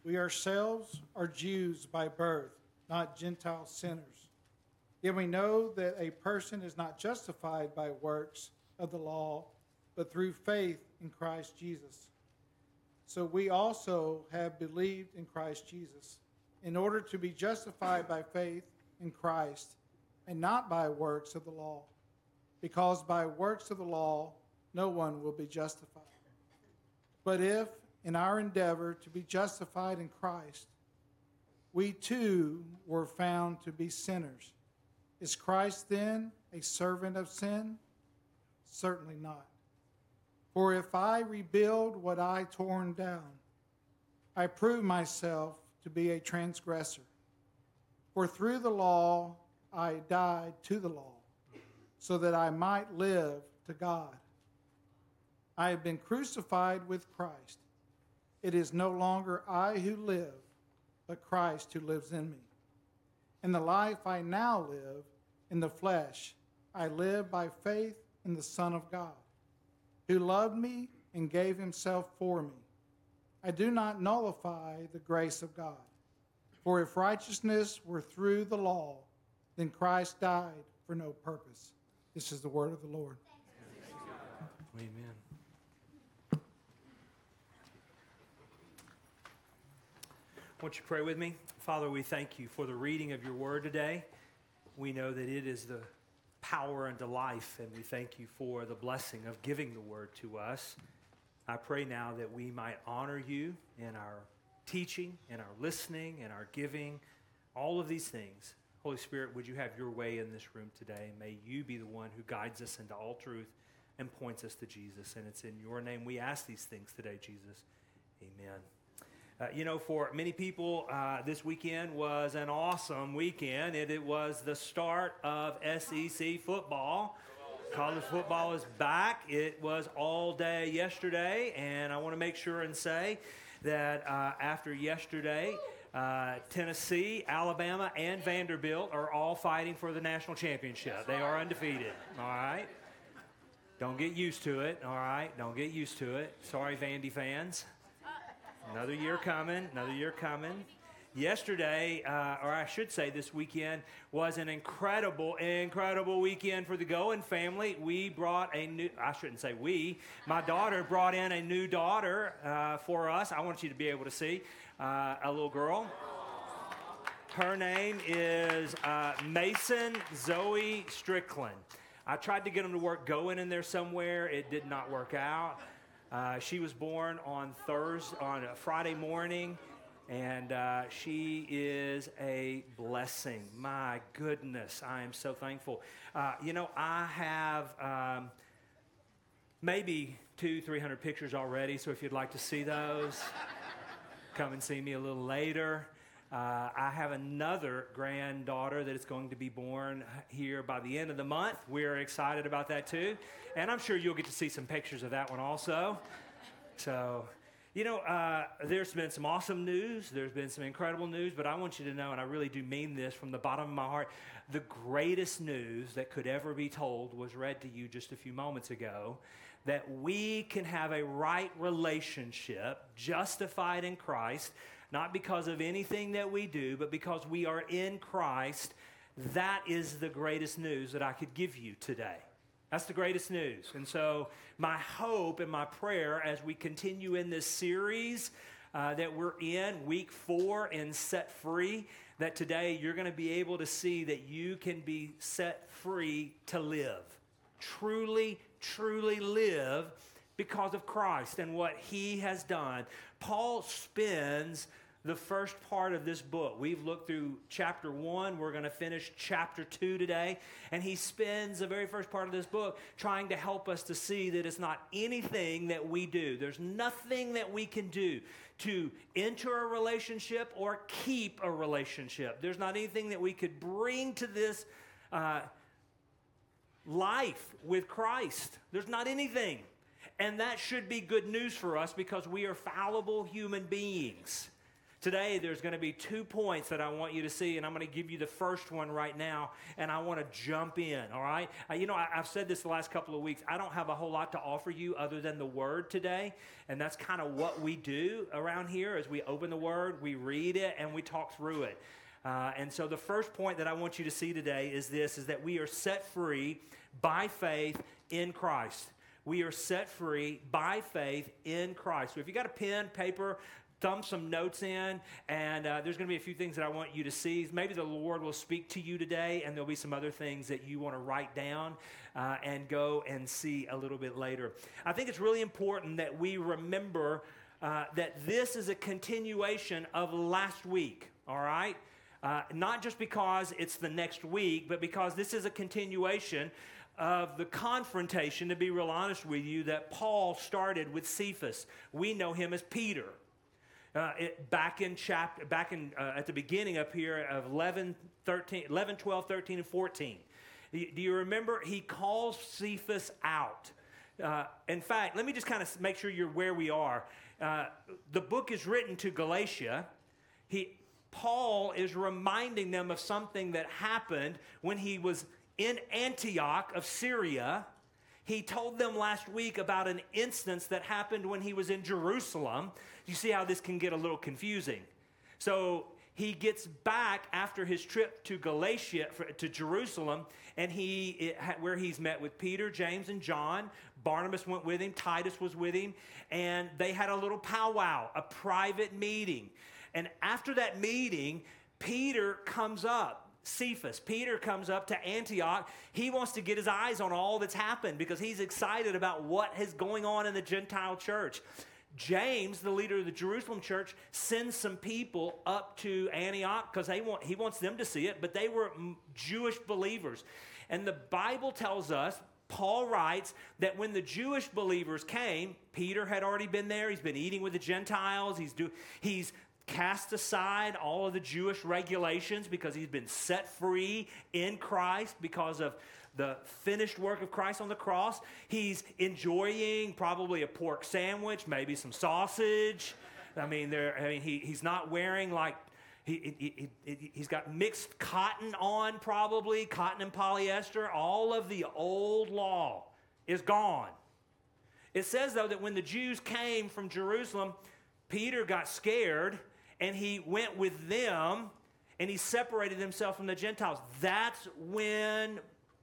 We ourselves are Jews by birth, not Gentile sinners. Yet we know that a person is not justified by works of the law, but through faith in Christ Jesus. So we also have believed in Christ Jesus, in order to be justified by faith in Christ, and not by works of the law, because by works of the law no one will be justified. But if, in our endeavor to be justified in Christ, we too were found to be sinners, is Christ then a servant of sin? Certainly not. For if I rebuild what I torn down, I prove myself to be a transgressor. For through the law I died to the law, so that I might live to God. I have been crucified with Christ. It is no longer I who live, but Christ who lives in me. In the life I now live in the flesh, I live by faith in the Son of God, who loved me and gave himself for me. I do not nullify the grace of God. For if righteousness were through the law, then Christ died for no purpose. This is the word of the Lord. Amen. Won't you pray with me? Father, we thank you for the reading of your word today. We know that it is the power unto life, and we thank you for the blessing of giving the word to us. I pray now that we might honor you in our teaching, in our listening, in our giving, all of these things. Holy Spirit, would you have your way in this room today? May you be the one who guides us into all truth and points us to Jesus. And it's in your name we ask these things today, Jesus. Amen. For many people, this weekend was an awesome weekend. It was the start of SEC football. College football is back. It was all day yesterday, and I want to make sure and say that after yesterday, Tennessee, Alabama, and Vanderbilt are all fighting for the national championship. They are undefeated, all right? Don't get used to it, all right? Don't get used to it. Sorry, Vandy fans. Another year coming, another year coming. Yesterday, or I should say this weekend, was an incredible weekend for the Goen family. We brought my daughter brought in a new daughter for us. I want you to be able to see a little girl. Her name is Mason Zoe Strickland. I tried to get them to work Goen in there somewhere. It did not work out. She was born on Friday morning, and she is a blessing. My goodness, I am so thankful. I have maybe 200-300 pictures already, so if you'd like to see those, come and see me a little later. I have another granddaughter that is going to be born here by the end of the month. We're excited about that too. And I'm sure you'll get to see some pictures of that one also. So, there's been some awesome news. There's been some incredible news. But I want you to know, and I really do mean this from the bottom of my heart, the greatest news that could ever be told was read to you just a few moments ago, that we can have a right relationship, justified in Christ, not because of anything that we do, but because we are in Christ. That is the greatest news that I could give you today. That's the greatest news. And so my hope and my prayer as we continue in this series that we're in, week 4 in Set Free, that today you're going to be able to see that you can be set free to live. Truly, truly live because of Christ and what he has done. Paul spends the first part of this book. We've looked through chapter 1. We're going to finish chapter 2 today. And he spends the very first part of this book trying to help us to see that it's not anything that we do. There's nothing that we can do to enter a relationship or keep a relationship. There's not anything that we could bring to this life with Christ. There's not anything. And that should be good news for us because we are fallible human beings. Today, there's going to be 2 points that I want you to see, and I'm going to give you the first one right now, and I want to jump in, all right? I've said this the last couple of weeks. I don't have a whole lot to offer you other than the Word today, and that's kind of what we do around here as we open the Word, we read it, and we talk through it. And so the first point that I want you to see today is this, is that we are set free by faith in Christ. We are set free by faith in Christ. So if you got a pen, paper, thumb some notes in, and there's going to be a few things that I want you to see. Maybe the Lord will speak to you today, and there'll be some other things that you want to write down and go and see a little bit later. I think it's really important that we remember that this is a continuation of last week, all right? Not just because it's the next week, but because this is a continuation of the confrontation, to be real honest with you, that Paul started with Cephas. We know him as Peter. Back at the beginning up here of 11, 12, 13, and 14. Do you remember? He calls Cephas out. In fact, let me just kind of make sure you're where we are. The book is written to Galatia. Paul is reminding them of something that happened when he was in Antioch of Syria. He told them last week about an instance that happened when he was in Jerusalem. You see how this can get a little confusing. So he gets back after his trip to Galatia, to Jerusalem, and where he's met with Peter, James, and John. Barnabas went with him. Titus was with him. And they had a little powwow, a private meeting. And after that meeting, Peter comes up. Cephas. Peter comes up to Antioch. He wants to get his eyes on all that's happened because he's excited about what is going on in the Gentile church. James, the leader of the Jerusalem church, sends some people up to Antioch because he wants them to see it, but they were Jewish believers. And the Bible tells us, Paul writes, that when the Jewish believers came, Peter had already been there. He's been eating with the Gentiles. He's cast aside all of the Jewish regulations because he's been set free in Christ because of the finished work of Christ on the cross. He's enjoying probably a pork sandwich, maybe some sausage. He's not wearing like, he's got mixed cotton on probably, cotton and polyester. All of the old law is gone. It says, though, that when the Jews came from Jerusalem, Peter got scared and he went with them, and he separated himself from the Gentiles. That's when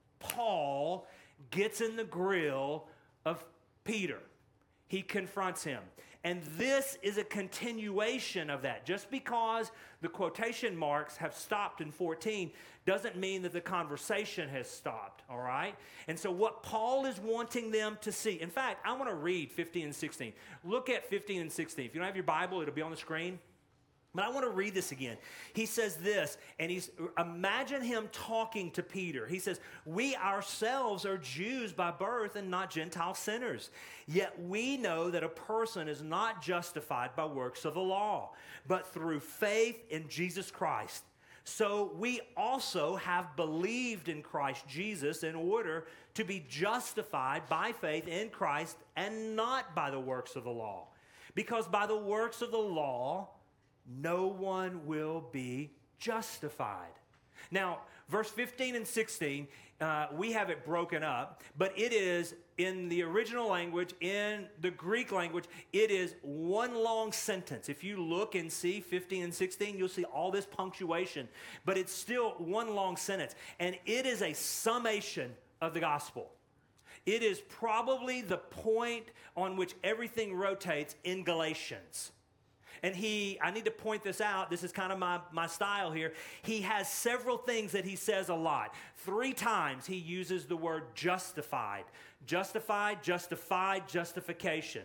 Paul gets in the grill of Peter. He confronts him. And this is a continuation of that. Just because the quotation marks have stopped in 14 doesn't mean that the conversation has stopped, all right? And so what Paul is wanting them to see, in fact, I want to read 15 and 16. Look at 15 and 16. If you don't have your Bible, it'll be on the screen. But I want to read this again. He says this, and imagine him talking to Peter. He says, "We ourselves are Jews by birth and not Gentile sinners. Yet we know that a person is not justified by works of the law, but through faith in Jesus Christ. So we also have believed in Christ Jesus in order to be justified by faith in Christ and not by the works of the law. Because by the works of the law, no one will be justified." Now, verse 15 and 16, we have it broken up, but it is in the original language, in the Greek language, it is one long sentence. If you look and see 15 and 16, you'll see all this punctuation, but it's still one long sentence, and it is a summation of the gospel. It is probably the point on which everything rotates in Galatians. And I need to point this out. This is kind of my style here. He has several things that he says a lot. 3 times he uses the word justified. Justified, justified, justification.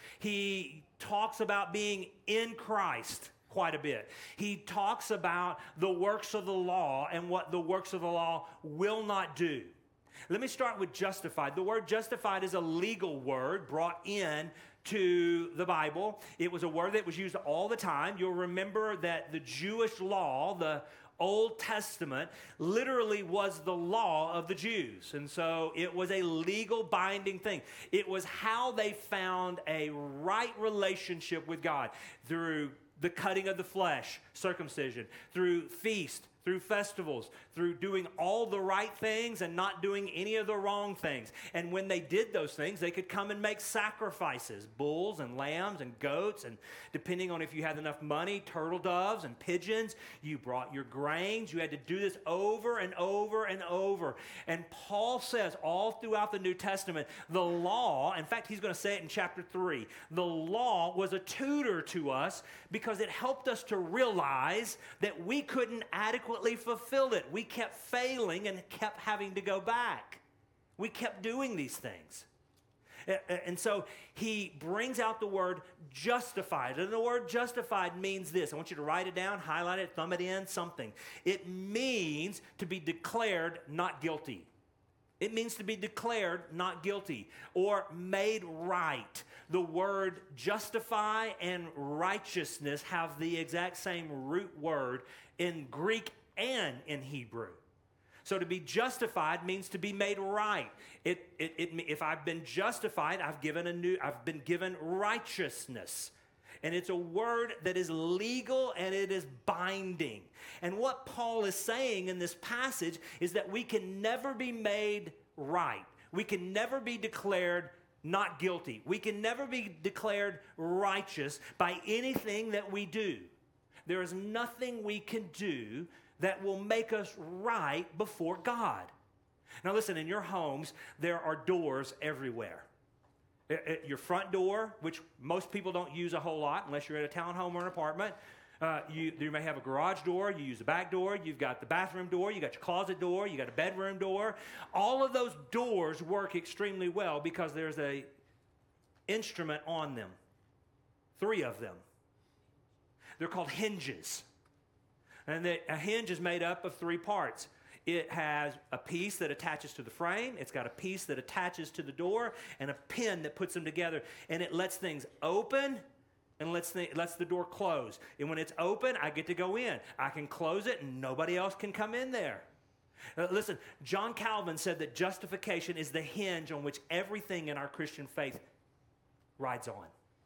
He talks about being in Christ quite a bit. He talks about the works of the law and what the works of the law will not do. Let me start with justified. The word justified is a legal word brought in to the Bible. It was a word that was used all the time. You'll remember that the Jewish law, the Old Testament, literally was the law of the Jews. And so it was a legal binding thing. It was how they found a right relationship with God through the cutting of the flesh, circumcision, through feast, through festivals, through doing all the right things and not doing any of the wrong things. And when they did those things, they could come and make sacrifices, bulls and lambs and goats, and depending on if you had enough money, turtle doves and pigeons. You brought your grains. You had to do this over and over and over. And Paul says all throughout the New Testament, the law, in fact, he's going to say it in chapter 3, the law was a tutor to us because it helped us to realize that we couldn't adequately fulfill it. We kept failing and kept having to go back. We kept doing these things. And so he brings out the word justified. And the word justified means this. I want you to write it down, highlight it, thumb it in, something. It means to be declared not guilty. It means to be declared not guilty or made right. The word justify and righteousness have the exact same root word in Greek and in Hebrew. So to be justified means to be made right. If I've been justified, I've been given righteousness. And it's a word that is legal and it is binding. And what Paul is saying in this passage is that we can never be made right. We can never be declared not guilty. We can never be declared righteous by anything that we do. There is nothing we can do that will make us right before God. Now listen, in your homes, there are doors everywhere. At your front door, which most people don't use a whole lot unless you're at a townhome or an apartment. You may have a garage door, you use the back door, you've got the bathroom door, you got your closet door, you got a bedroom door. All of those doors work extremely well because there's an instrument on them. 3 of them. They're called hinges. And a hinge is made up of 3 parts. It has a piece that attaches to the frame. It's got a piece that attaches to the door and a pin that puts them together. And it lets things open and lets the door close. And when it's open, I get to go in. I can close it and nobody else can come in there. Listen, John Calvin said that justification is the hinge on which everything in our Christian faith rides on.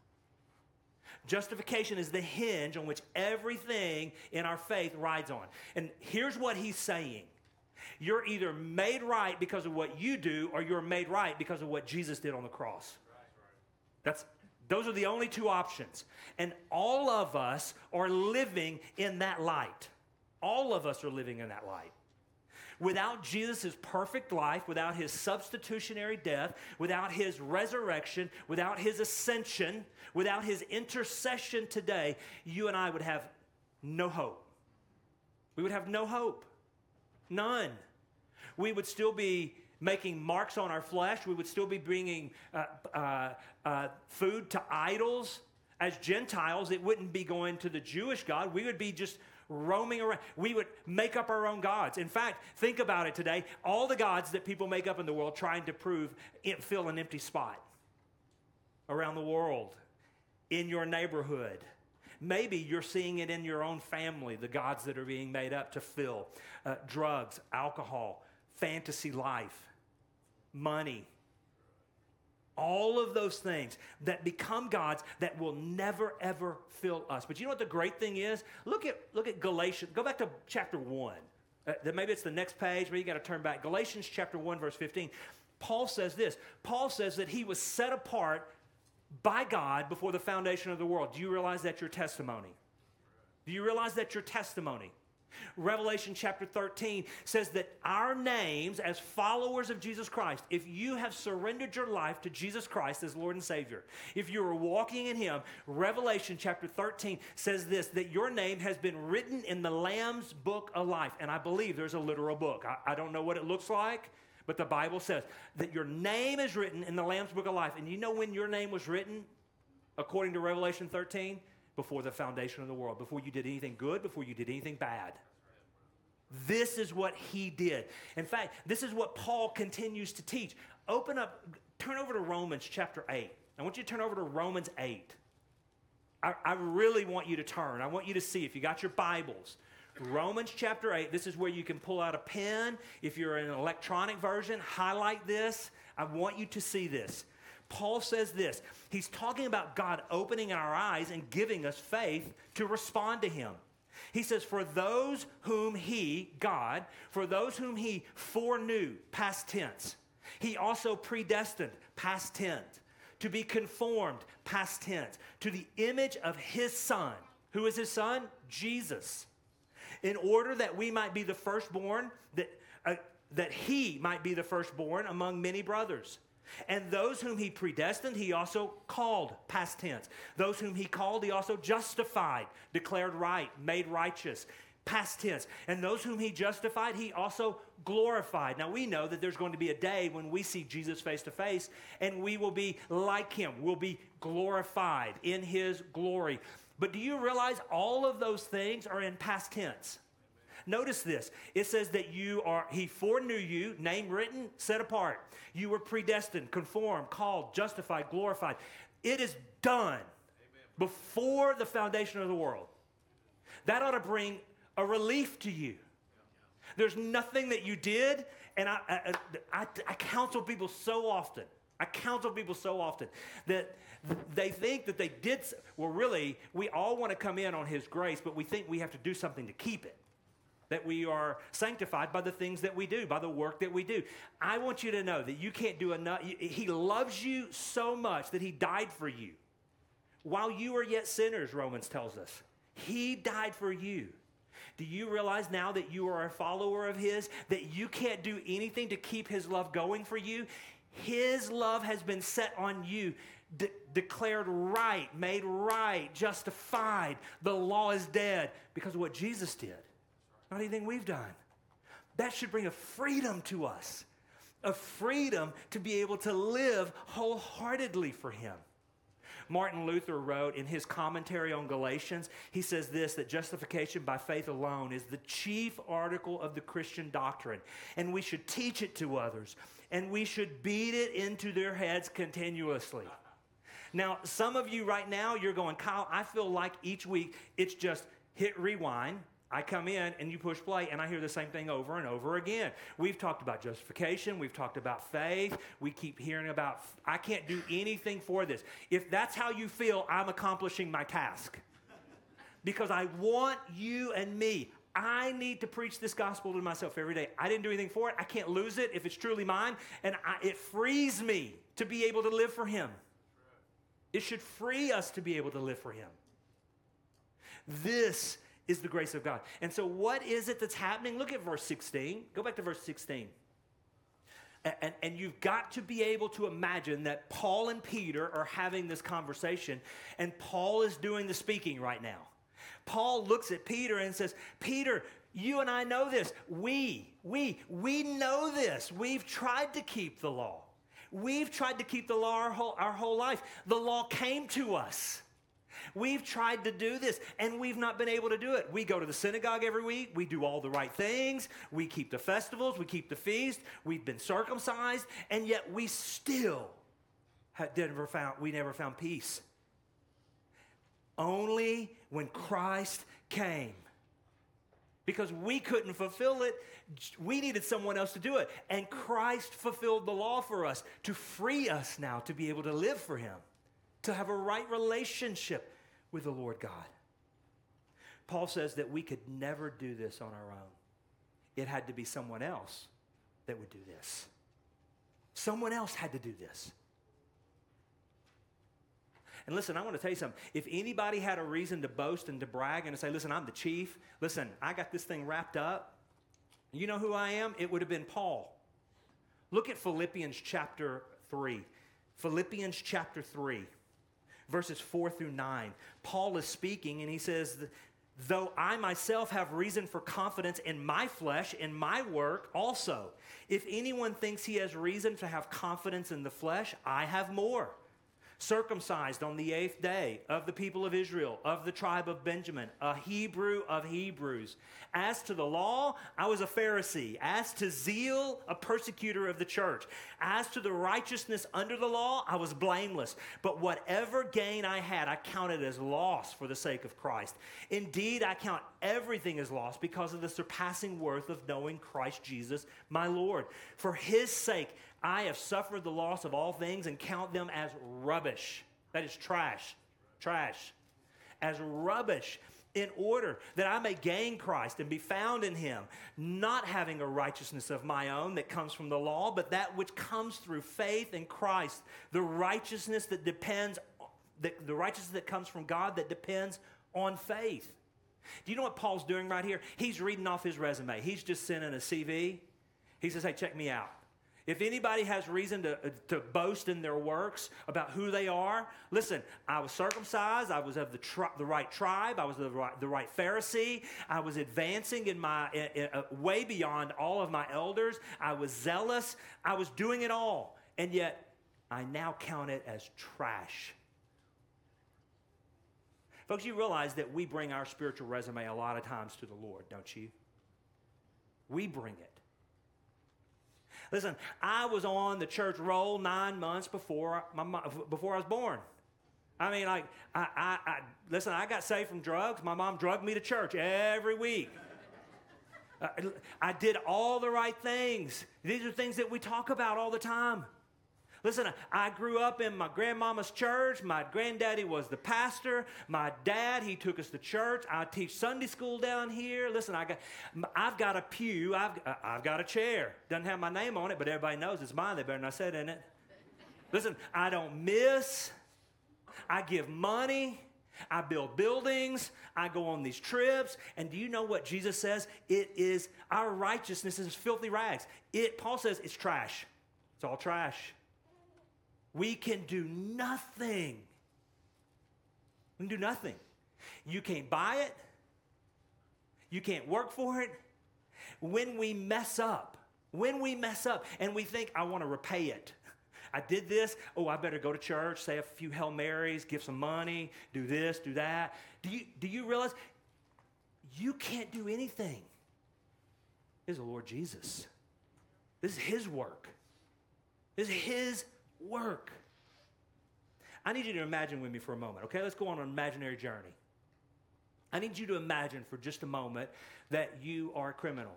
Justification is the hinge on which everything in our faith rides on. And here's what he's saying. You're either made right because of what you do, or you're made right because of what Jesus did on the cross. Those are the only 2 options. And all of us are living in that light. All of us are living in that light. Without Jesus' perfect life, without his substitutionary death, without his resurrection, without his ascension, without his intercession today, you and I would have no hope. We would have no hope. None. We would still be making marks on our flesh. We would still be bringing food to idols. As Gentiles, it wouldn't be going to the Jewish God. We would be just roaming around. We would make up our own gods. In fact, think about it today. All the gods that people make up in the world trying to fill an empty spot around the world, in your neighborhood. Maybe you're seeing it in your own family, the gods that are being made up to fill drugs, alcohol, fantasy life, money. All of those things that become gods that will never, ever fill us. But you know what the great thing is? Look at Galatians. Go back to chapter 1. Maybe it's the next page. Maybe you got to turn back. Galatians chapter 1, verse 15. Paul says this. Paul says that he was set apart by God before the foundation of the world. Do you realize that's your testimony? Do you realize that's your testimony? Revelation chapter 13 says that our names as followers of Jesus Christ, if you have surrendered your life to Jesus Christ as Lord and Savior, if you are walking in him, Revelation chapter 13 says this, that your name has been written in the Lamb's book of life. And I believe there's a literal book. I don't know what it looks like, but the Bible says that your name is written in the Lamb's book of life. And you know when your name was written, according to Revelation 13? Before the foundation of the world, before you did anything good, before you did anything bad. This is what he did. In fact, this is what Paul continues to teach. Turn over to Romans chapter 8. I want you to turn over to Romans 8. I really want you to turn. I want you to see, if you got your Bibles, Romans chapter 8, this is where you can pull out a pen. If you're in an electronic version, highlight this. I want you to see this. Paul says this. He's talking about God opening our eyes and giving us faith to respond to him. He says, for those whom he, God, for those whom he foreknew, past tense, he also predestined, past tense, to be conformed, past tense, to the image of his Son. Who is his Son? Jesus. In order that we might be the firstborn, that he might be the firstborn among many brothers. And those whom he predestined, he also called, past tense. Those whom he called, he also justified, declared right, made righteous, past tense. And those whom he justified, he also glorified. Now we know that there's going to be a day when we see Jesus face to face, and we will be like him. We'll be glorified in his glory. But do you realize all of those things are in past tense? Notice this. It says that he foreknew you, name written, set apart. You were predestined, conformed, called, justified, glorified. It is done before the foundation of the world. That ought to bring a relief to you. There's nothing that you did, and I counsel people so often. That they think that they did, well, really, we all want to come in on his grace, but we think we have to do something to keep it. That we are sanctified by the things that we do, by the work that we do. I want you to know that you can't do enough. He loves you so much that he died for you. While you were yet sinners, Romans tells us. He died for you. Do you realize now that you are a follower of his, that you can't do anything to keep his love going for you? His love has been set on you, declared right, made right, justified. The law is dead because of what Jesus did. Not anything we've done. That should bring a freedom to us, a freedom to be able to live wholeheartedly for him. Martin Luther wrote in his commentary on Galatians, he says this, that justification by faith alone is the chief article of the Christian doctrine, and we should teach it to others, and we should beat it into their heads continuously. Now, some of you right now, you're going, Kyle, I feel like each week it's just hit rewind. I come in and you push play and I hear the same thing over and over again. We've talked about justification. We've talked about faith. We keep hearing about, I can't do anything for this. If that's how you feel, I'm accomplishing my task. Because I want you and me. I need to preach this gospel to myself every day. I didn't do anything for it. I can't lose it if it's truly mine. And it frees me to be able to live for him. It should free us to be able to live for him. This is the grace of God. And so what is it that's happening? Look at verse 16. Go back to verse 16. And you've got to be able to imagine that Paul and Peter are having this conversation, and Paul is doing the speaking right now. Paul looks at Peter and says, Peter, you and I know this. We know this. We've tried to keep the law. We've tried to keep the law our whole life. The law came to us. We've tried to do this, and we've not been able to do it. We go to the synagogue every week. We do all the right things. We keep the festivals. We keep the feast. We've been circumcised, and yet we still never found peace. Only when Christ came. Because we couldn't fulfill it, we needed someone else to do it. And Christ fulfilled the law for us to free us now to be able to live for him, to have a right relationship with the Lord God. Paul says that we could never do this on our own. It had to be someone else that would do this. Someone else had to do this. And listen, I want to tell you something. If anybody had a reason to boast and to brag and to say, listen, I'm the chief. Listen, I got this thing wrapped up. You know who I am? It would have been Paul. Look at Philippians chapter 3. Philippians chapter 3, verses 4 through 9. Paul is speaking and he says, though I myself have reason for confidence in my flesh, in my work also. If anyone thinks he has reason to have confidence in the flesh, I have more. Circumcised on the 8th day, of the people of Israel, of the tribe of Benjamin, a Hebrew of Hebrews. As to the law, I was a Pharisee. As to zeal, a persecutor of the church. As to the righteousness under the law, I was blameless. But whatever gain I had, I counted as loss for the sake of Christ. Indeed, I count everything as loss because of the surpassing worth of knowing Christ Jesus, my Lord. For his sake, I have suffered the loss of all things and count them as rubbish. That is trash. Trash. As rubbish, in order that I may gain Christ and be found in him, not having a righteousness of my own that comes from the law, but that which comes through faith in Christ, the righteousness that comes from God that depends on faith. Do you know what Paul's doing right here? He's reading off his resume. He's just sending a CV. He says, hey, check me out. If anybody has reason to boast in their works about who they are, listen, I was circumcised, I was of the right tribe, I was the right Pharisee, I was advancing in way beyond all of my elders, I was zealous, I was doing it all, and yet I now count it as trash. Folks, you realize that we bring our spiritual resume a lot of times to the Lord, don't you? We bring it. Listen, I was on the church roll 9 months before I was born. I mean, like, listen, I got saved from drugs. My mom drugged me to church every week. I did all the right things. These are things that we talk about all the time. Listen, I grew up in my grandmama's church. My granddaddy was the pastor. My dad, he took us to church. I teach Sunday school down here. Listen, I've got a pew. I've got a chair. Doesn't have my name on it, but everybody knows it's mine. They better not sit in it. Listen, I don't miss. I give money. I build buildings. I go on these trips. And do you know what Jesus says? It is, our righteousness is filthy rags. Paul says it's trash. It's all trash. We can do nothing. We can do nothing. You can't buy it. You can't work for it. When we mess up, and we think, I want to repay it. I did this. Oh, I better go to church, say a few Hail Marys, give some money, do this, do that. Do you realize you can't do anything? This is the Lord Jesus. This is his work. This is his work. I need you to imagine with me for a moment, okay? Let's go on an imaginary journey. I need you to imagine for just a moment that you are a criminal.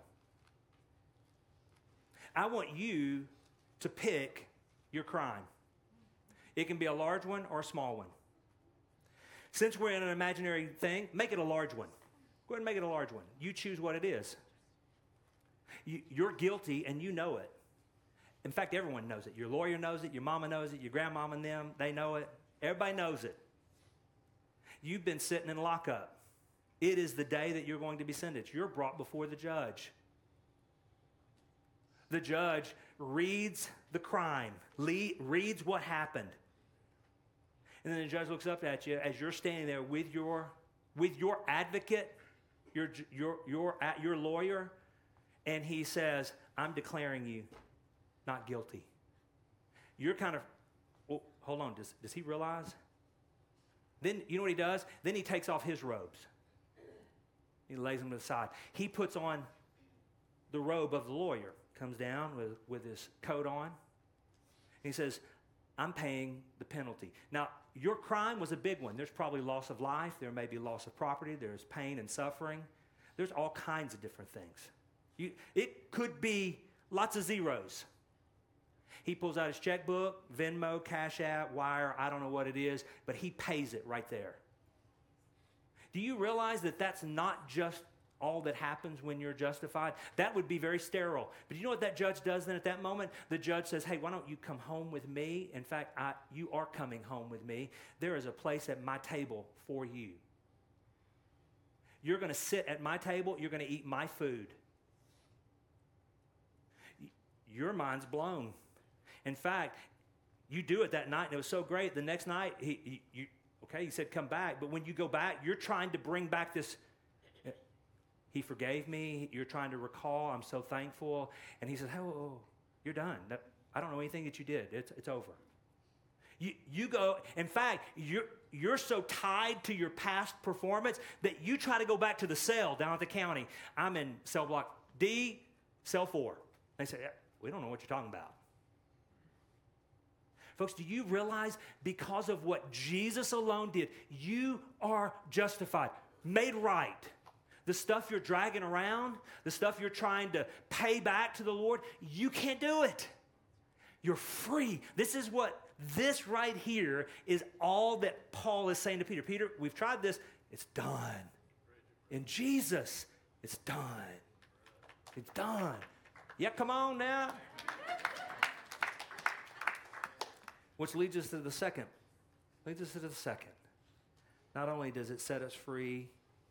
I want you to pick your crime. It can be a large one or a small one. Since we're in an imaginary thing, make it a large one. Go ahead and make it a large one. You choose what it is. You're guilty and you know it. In fact, everyone knows it. Your lawyer knows it. Your mama knows it. Your grandmama and them, they know it. Everybody knows it. You've been sitting in lockup. It is the day that you're going to be sentenced. You're brought before the judge. The judge reads the crime, reads what happened. And then the judge looks up at you as you're standing there with your advocate, your lawyer, and he says, I'm declaring you not guilty. You're kind of, well, hold on, does he realize? Then, you know what he does? Then he takes off his robes. He lays them to the side. He puts on the robe of the lawyer, comes down with his coat on. He says, I'm paying the penalty. Now, your crime was a big one. There's probably loss of life. There may be loss of property. There's pain and suffering. There's all kinds of different things. It could be lots of zeros. He pulls out his checkbook, Venmo, Cash App, Wire, I don't know what it is, but he pays it right there. Do you realize that that's not just all that happens when you're justified? That would be very sterile. But you know what that judge does then at that moment? The judge says, hey, why don't you come home with me? In fact, you are coming home with me. There is a place at my table for you. You're going to sit at my table. You're going to eat my food. Your mind's blown. In fact, you do it that night, and it was so great. The next night, he said, come back. But when you go back, you're trying to bring back this, he forgave me. You're trying to recall, I'm so thankful. And he says, oh, you're done. I don't know anything that you did. It's over. You go, in fact, you're so tied to your past performance that you try to go back to the cell down at the county. I'm in cell block D, cell 4. They say, we don't know what you're talking about. Folks, do you realize because of what Jesus alone did, you are justified, made right. The stuff you're dragging around, the stuff you're trying to pay back to the Lord, you can't do it. You're free. This right here is all that Paul is saying to Peter. Peter, we've tried this. It's done. In Jesus, it's done. It's done. Yeah, come on now. Which leads us to the second. Not only does it set us free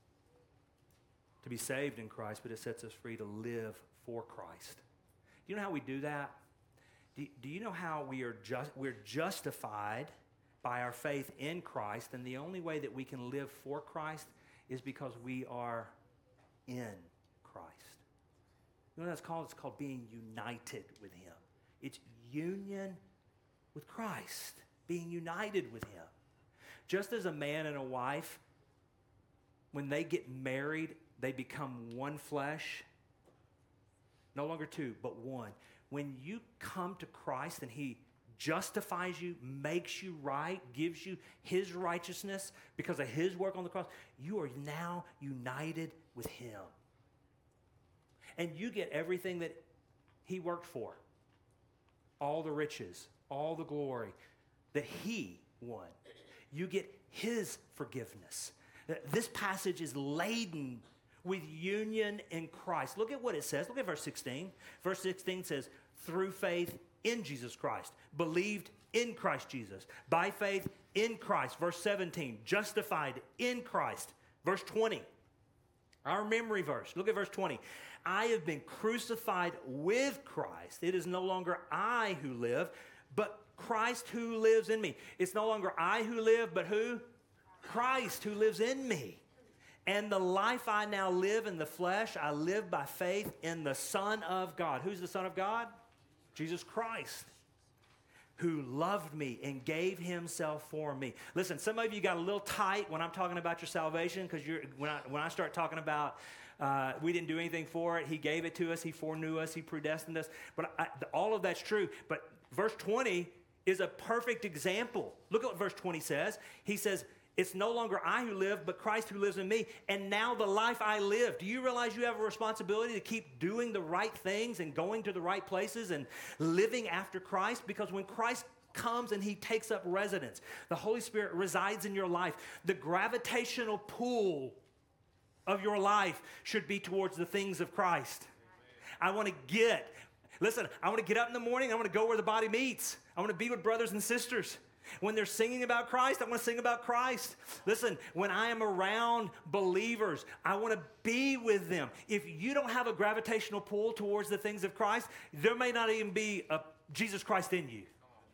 to be saved in Christ, but it sets us free to live for Christ. Do you know how we do that? Do you know how we're justified by our faith in Christ, and the only way that we can live for Christ is because we are in Christ. You know what that's called? It's called being united with Him. It's union with Christ, being united with Him. Just as a man and a wife, when they get married, they become one flesh. No longer two, but one. When you come to Christ and He justifies you, makes you right, gives you His righteousness because of His work on the cross, you are now united with Him. And you get everything that He worked for. All the riches, all the glory that He won. You get His forgiveness. This passage is laden with union in Christ. Look at what it says. Look at verse 16. Verse 16 says, through faith in Jesus Christ, believed in Christ Jesus, by faith in Christ. Verse 17, justified in Christ. Verse 20, our memory verse. Look at verse 20. I have been crucified with Christ. It is no longer I who live, but Christ who lives in me. It's no longer I who live, but who? Christ who lives in me. And the life I now live in the flesh, I live by faith in the Son of God. Who's the Son of God? Jesus Christ, who loved me and gave Himself for me. Listen, some of you got a little tight when I'm talking about your salvation, because when I start talking about we didn't do anything for it, He gave it to us, He foreknew us, He predestined us. But all of that's true. But verse 20 is a perfect example. Look at what verse 20 says. He says, it's no longer I who live, but Christ who lives in me. And now the life I live. Do you realize you have a responsibility to keep doing the right things and going to the right places and living after Christ? Because when Christ comes and He takes up residence, the Holy Spirit resides in your life. The gravitational pull of your life should be towards the things of Christ. I want to get up in the morning. I want to go where the body meets. I want to be with brothers and sisters. When they're singing about Christ, I want to sing about Christ. Listen, when I am around believers, I want to be with them. If you don't have a gravitational pull towards the things of Christ, there may not even be a Jesus Christ in you.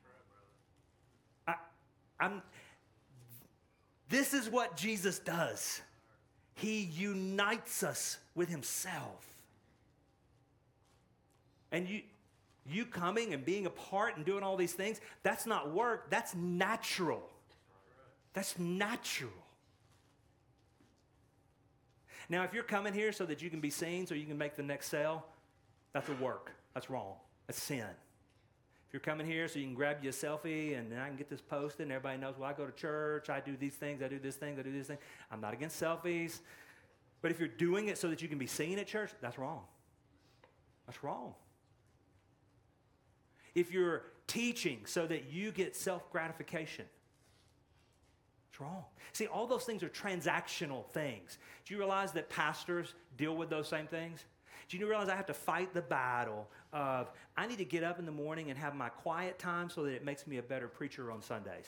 This is what Jesus does. He unites us with Himself. And you coming and being a part and doing all these things, that's not work, that's natural. That's natural. Now, if you're coming here so that you can be seen, so you can make the next sale, that's a work. That's wrong. That's sin. If you're coming here so you can grab you a selfie and I can get this posted and everybody knows, well, I go to church, I do these things, I do this thing, I do this thing. I'm not against selfies. But if you're doing it so that you can be seen at church, that's wrong. That's wrong. If you're teaching so that you get self-gratification, it's wrong. See, all those things are transactional things. Do you realize that pastors deal with those same things? Do you realize I have to fight the battle of, I need to get up in the morning and have my quiet time so that it makes me a better preacher on Sundays?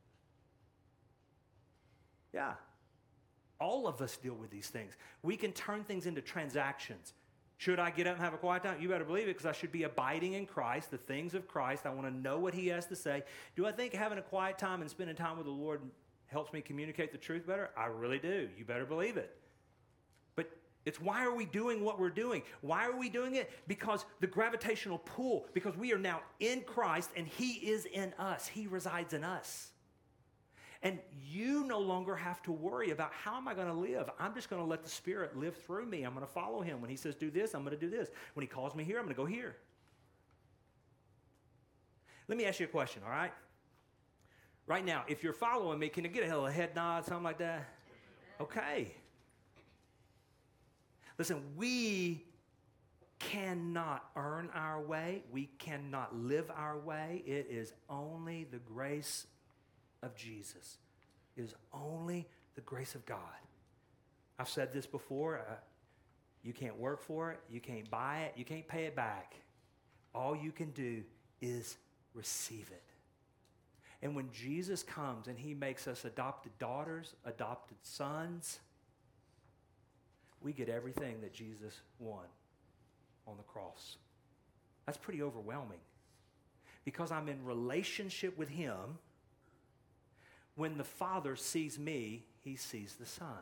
Yeah. All of us deal with these things. We can turn things into transactions. Should I get up and have a quiet time? You better believe it, because I should be abiding in Christ, the things of Christ. I want to know what He has to say. Do I think having a quiet time and spending time with the Lord helps me communicate the truth better? I really do. You better believe it. But it's why are we doing what we're doing? Why are we doing it? Because the gravitational pull, because we are now in Christ and He is in us. He resides in us. And you no longer have to worry about how am I going to live. I'm just going to let the Spirit live through me. I'm going to follow Him. When He says do this, I'm going to do this. When He calls me here, I'm going to go here. Let me ask you a question, all right? Right now, if you're following me, can you get a head nod, something like that? Okay. Listen, we cannot earn our way. We cannot live our way. It is only the grace of Jesus. It is only the grace of God. I've said this before. You can't work for it. You can't buy it. You can't pay it back. All you can do is receive it. And when Jesus comes and he makes us adopted daughters, adopted sons, we get everything that Jesus won on the cross. That's pretty overwhelming. Because I'm in relationship with him, when the Father sees me, he sees the Son.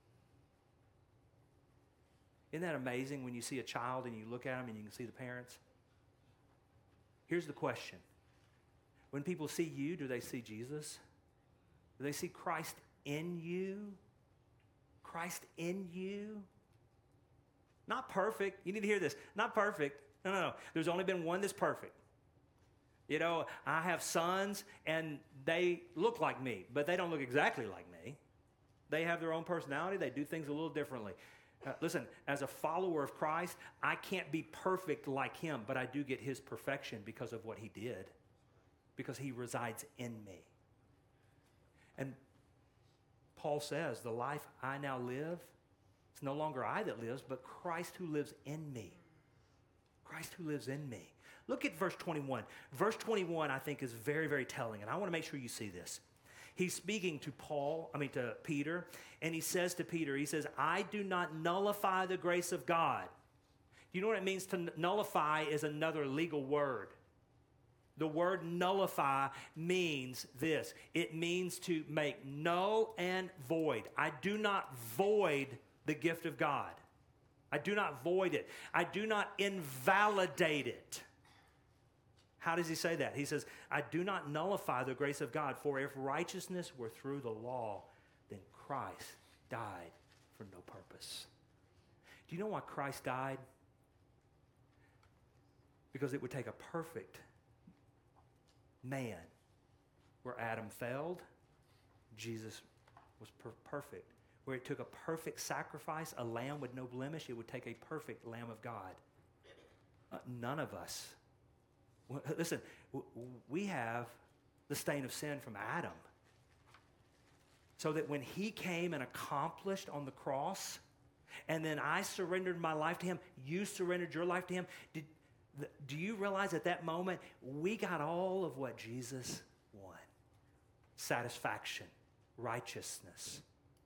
Isn't that amazing when you see a child and you look at them and you can see the parents? Here's the question. When people see you, do they see Jesus? Do they see Christ in you? Christ in you? Not perfect. You need to hear this. Not perfect. No. There's only been one that's perfect. You know, I have sons and they look like me, but they don't look exactly like me. They have their own personality. They do things a little differently. Listen, as a follower of Christ, I can't be perfect like him, but I do get his perfection because of what he did, because he resides in me. And Paul says, the life I now live, it's no longer I that lives, but Christ who lives in me. Christ who lives in me. Look at verse 21. Verse 21, I think, is very, very telling, and I want to make sure you see this. He's speaking to Peter, and he says to Peter, he says, I do not nullify the grace of God. Do you know what it means to nullify is another legal word. The word nullify means this. It means to make null and void. I do not void the gift of God. I do not void it. I do not invalidate it. How does he say that? He says, I do not nullify the grace of God, for if righteousness were through the law, then Christ died for no purpose. Do you know why Christ died? Because it would take a perfect man. Where Adam failed, Jesus was perfect. Where it took a perfect sacrifice, a lamb with no blemish, it would take a perfect Lamb of God. None of us. Listen, we have the stain of sin from Adam. So that when he came and accomplished on the cross, and then I surrendered my life to him, you surrendered your life to him, do you realize at that moment, we got all of what Jesus won? Satisfaction, righteousness.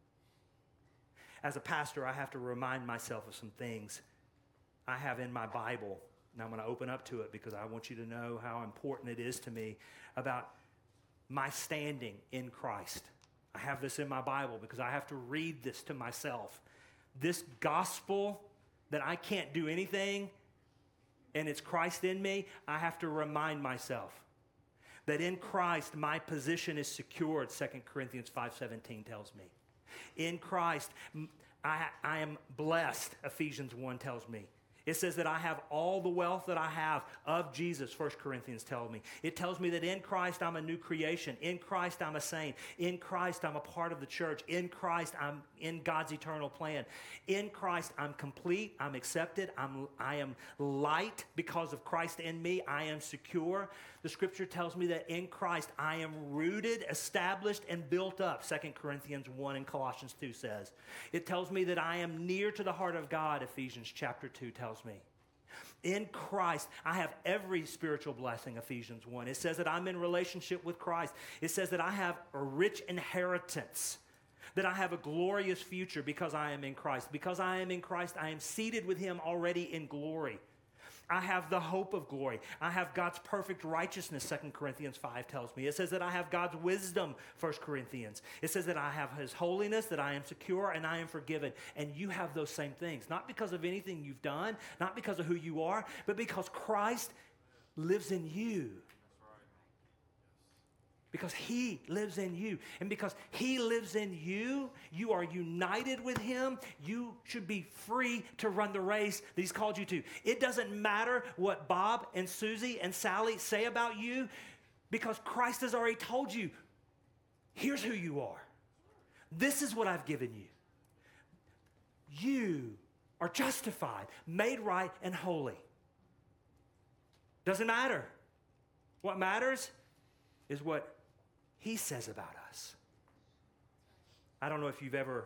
As a pastor, I have to remind myself of some things I have in my Bible. And I'm going to open up to it because I want you to know how important it is to me about my standing in Christ. I have this in my Bible because I have to read this to myself. This gospel that I can't do anything and it's Christ in me, I have to remind myself that in Christ my position is secured, 2 Corinthians 5:17 tells me. In Christ I am blessed, Ephesians 1 tells me. It says that I have all the wealth that I have of Jesus, 1 Corinthians tells me. It tells me that in Christ I'm a new creation. In Christ I'm a saint. In Christ I'm a part of the church. In Christ I'm in God's eternal plan. In Christ I'm complete. I'm accepted. I am light because of Christ in me. I am secure. The scripture tells me that in Christ I am rooted, established, and built up, 2 Corinthians 1 and Colossians 2 says. It tells me that I am near to the heart of God, Ephesians chapter 2 tells me. In Christ, I have every spiritual blessing, Ephesians 1. It says that I'm in relationship with Christ. It says that I have a rich inheritance, that I have a glorious future because I am in Christ. Because I am in Christ, I am seated with him already in glory. I have the hope of glory. I have God's perfect righteousness, 2 Corinthians 5 tells me. It says that I have God's wisdom, 1 Corinthians. It says that I have his holiness, that I am secure, and I am forgiven. And you have those same things, not because of anything you've done, not because of who you are, but because Christ lives in you. Because he lives in you. And because he lives in you, you are united with him. You should be free to run the race that he's called you to. It doesn't matter what Bob and Susie and Sally say about you, because Christ has already told you, here's who you are. This is what I've given you. You are justified, made right, and holy. Doesn't matter. What matters is what he says about us. I don't know if you've ever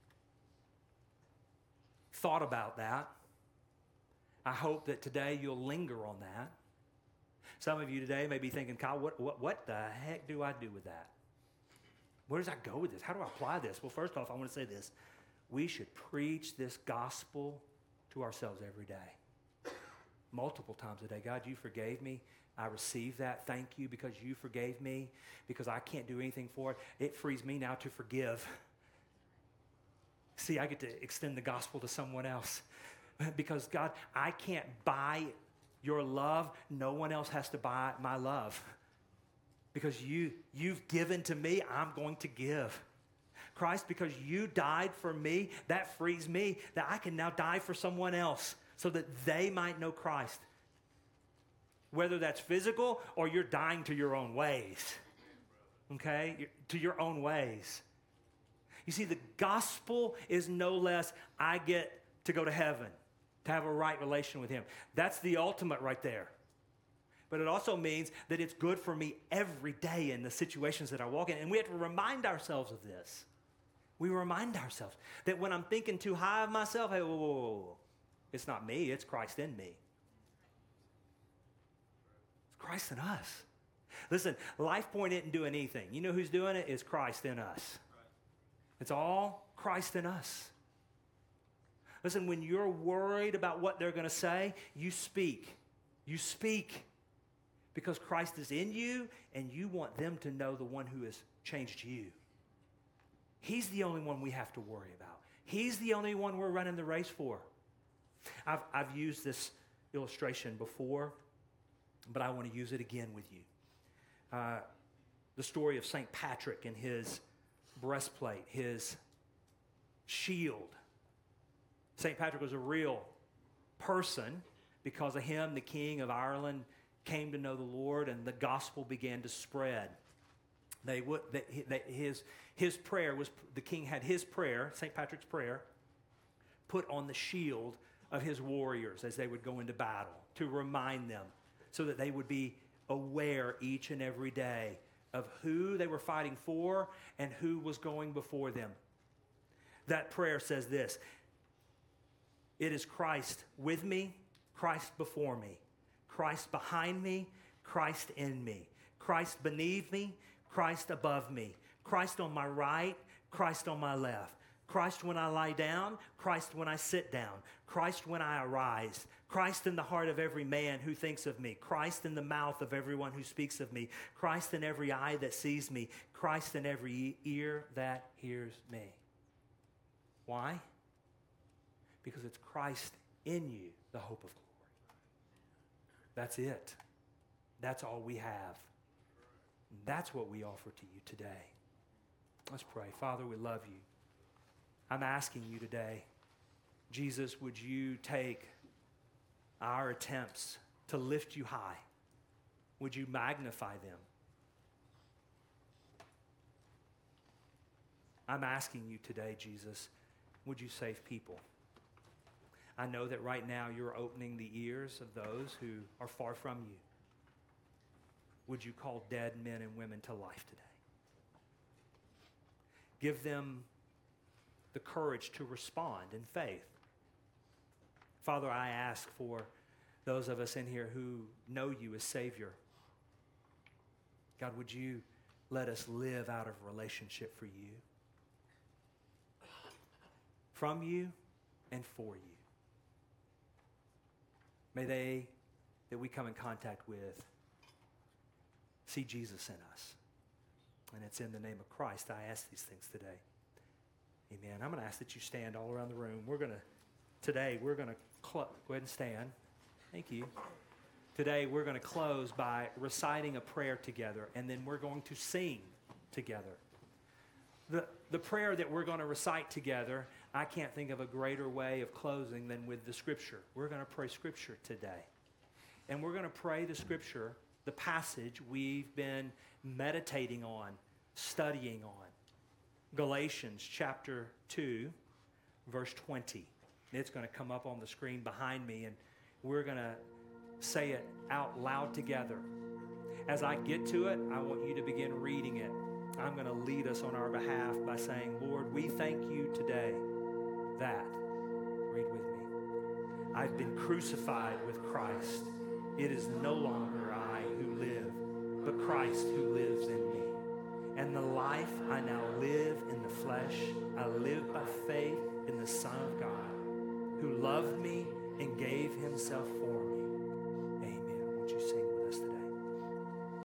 thought about that. I hope that today you'll linger on that. Some of you today may be thinking, Kyle, what the heck do I do with that? Where does I go with this? How do I apply this? Well, first off, I want to say this. We should preach this gospel to ourselves every day. Multiple times a day. God, you forgave me. I receive that. Thank you because you forgave me, because I can't do anything for it. It frees me now to forgive. See, I get to extend the gospel to someone else. Because, God, I can't buy your love. No one else has to buy my love. Because you've given to me, I'm going to give. Christ, because you died for me, that frees me that I can now die for someone else so that they might know Christ. Whether that's physical or you're dying to your own ways. Okay? To your own ways. You see, the gospel is no less, I get to go to heaven, to have a right relation with him. That's the ultimate right there. But it also means that it's good for me every day in the situations that I walk in. And we have to remind ourselves of this. We remind ourselves that when I'm thinking too high of myself, hey, whoa. It's not me, it's Christ in me. It's Christ in us. Listen, LifePoint isn't doing anything. You know who's doing it? It's Christ in us. It's all Christ in us. Listen, when you're worried about what they're going to say, you speak. You speak because Christ is in you and you want them to know the one who has changed you. He's the only one we have to worry about. He's the only one we're running the race for. I've used this illustration before, but I want to use it again with you. The story of St. Patrick and his breastplate, his shield. St. Patrick was a real person. Because of him, the King of Ireland came to know the Lord and the gospel began to spread. His prayer was, the king had his prayer, St. Patrick's prayer, put on the shield of his warriors as they would go into battle to remind them so that they would be aware each and every day of who they were fighting for and who was going before them. That prayer says this: it is Christ with me, Christ before me, Christ behind me, Christ in me, Christ beneath me, Christ above me, Christ on my right, Christ on my left, Christ when I lie down, Christ when I sit down, Christ when I arise, Christ in the heart of every man who thinks of me, Christ in the mouth of everyone who speaks of me, Christ in every eye that sees me, Christ in every ear that hears me. Why? Because it's Christ in you, the hope of glory. That's it. That's all we have. That's what we offer to you today. Let's pray. Father, we love you. I'm asking you today, Jesus, would you take our attempts to lift you high? Would you magnify them? I'm asking you today, Jesus, would you save people? I know that right now you're opening the ears of those who are far from you. Would you call dead men and women to life today? Give them the courage to respond in faith. Father, I ask for those of us in here who know you as Savior. God, would you let us live out of relationship for you? From you and for you. May they that we come in contact with see Jesus in us. And it's in the name of Christ I ask these things today. Amen. I'm going to ask that you stand all around the room. Today we're going to go ahead and stand. Thank you. Today we're going to close by reciting a prayer together, and then we're going to sing together. The prayer that we're going to recite together, I can't think of a greater way of closing than with the Scripture. We're going to pray Scripture today. And we're going to pray the Scripture, the passage we've been meditating on, studying on. Galatians chapter 2, verse 20. It's going to come up on the screen behind me, and we're going to say it out loud together. As I get to it, I want you to begin reading it. I'm going to lead us on our behalf by saying, Lord, we thank you today that, read with me, I've been crucified with Christ. It is no longer I who live, but Christ who lives in me. And the life I now live in the flesh, I live by faith in the Son of God, who loved me and gave himself for me.